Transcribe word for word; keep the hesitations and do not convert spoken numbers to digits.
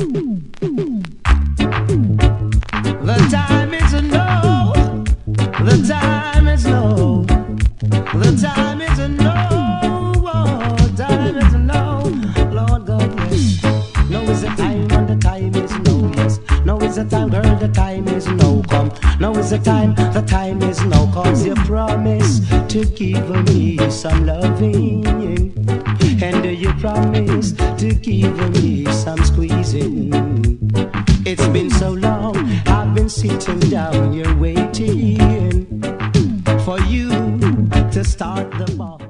The time is no. The time is no. The time is no. Oh, time is no. Lord God, yes. No is the time and the time is no. Yes. No is the time, girl. The time is no. Come. No is the time. The time is no. Cause you promise to give me some loving. And you promise to give me some squeezing. It's been so long, I've been sitting down here waiting for you to start the ball.